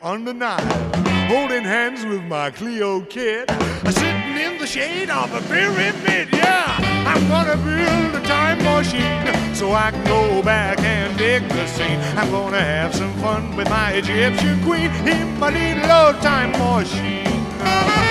on the Nile, holding hands with my Cleo kid, sitting in the shade of a pyramid. Yeah, I'm gonna build a time machine so I can go back and dig the scene. I'm gonna have some fun with my Egyptian queen in my little old time machine.